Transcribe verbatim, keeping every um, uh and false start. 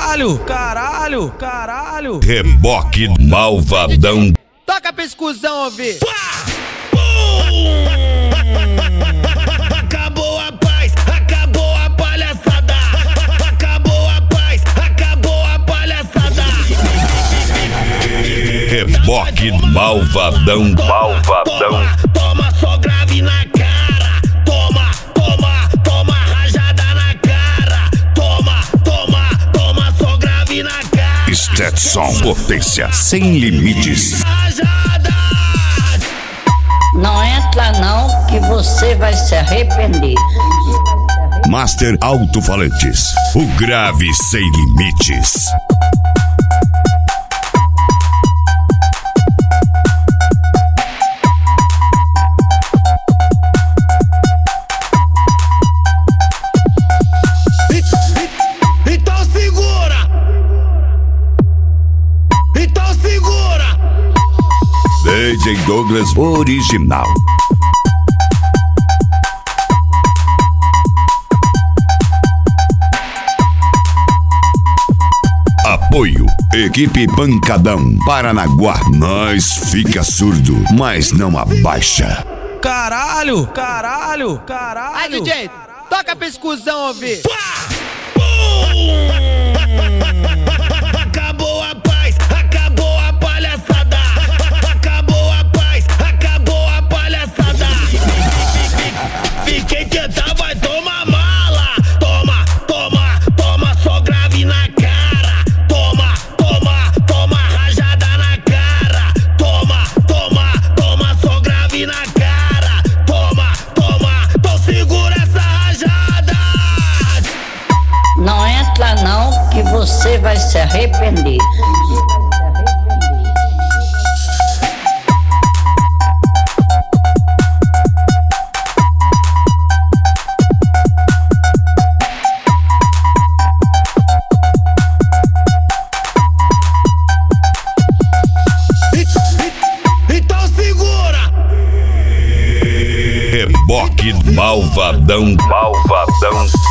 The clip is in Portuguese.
Caralho, caralho, caralho. Reboque malvadão. Toca pra exclusão ouvir. Acabou a paz, acabou a palhaçada. Acabou a paz, acabou a palhaçada. Reboque malvadão, malvadão. Toma, toma só grave na cara. Toma, toma, toma rajada na cara. Toma, toma, toma só grave na cara. Stetson, potência sem limites. Não entra não, que você vai se arrepender. Master Alto-Falantes, o grave sem limites. Então segura! Então segura! D J Douglas original. Apoio, equipe Pancadão, Paranaguá. Nós fica surdo, mas não abaixa. Caralho, caralho, caralho. Aí, D J, toca pra exclusão ouvir. Acabou a paz, acabou a palhaçada. Acabou a paz, acabou a palhaçada. Fiquei tentando, vai tomar mala. Toma, toma, toma só grave na cara. Toma, toma, toma rajada na cara. Toma, toma, toma só grave na cara. Toma, toma, então segura essa rajada. Não entra não, que você vai se arrepender. Então segura! Reboque malvadão, malvadão.